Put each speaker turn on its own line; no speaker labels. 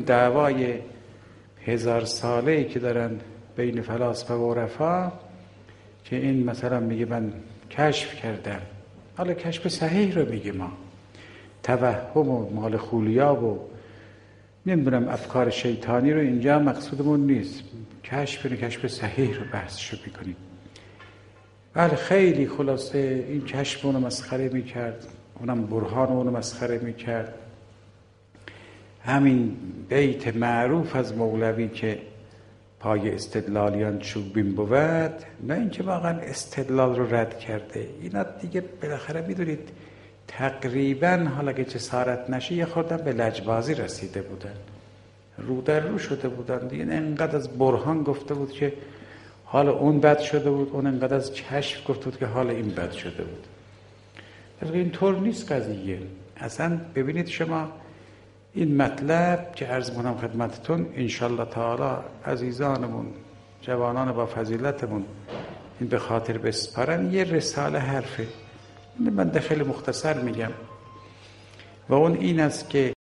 دعوای 1000 ساله‌ای که دارن بین فلاسفه و عرفا که این مثلا میگه من کشف کردم. حالا کشف صحیح رو میگه، ما توهم و مال خولیا و نمیدونم افکار شیطانی رو اینجا مقصودمون نیست. کشف صحیح رو بحثشو میکنیم. بله خیلی خلاصه این کشف اونو مسخره میکرد، اونم برهان اونو مسخره میکرد. همین بیت معروف از مولوی که پای استدلالیان چوبین بود، نه اینکه واقعا استدلال رو رد کرده، اینا دیگه بالاخره میدونید تقریبا حالا که جسارت نشه یه خوردن به لجبازی رسیده بودن، رو در رو شده بودن دیگه. انقدر از برهان گفته بود که حالا اون بد شده بود، اون انقدر از کشف گفته بود که حالا این بد شده بود. این طور نیست قضیه اصلا. ببینید شما این مطلب که عرض می‌کنم خدمتتون، انشالله تعالی عزیزانمون جوانان با فضیلتمون این به خاطر بسپارن، یه رساله حرفه. من خیلی مختصر میگم و اون این است که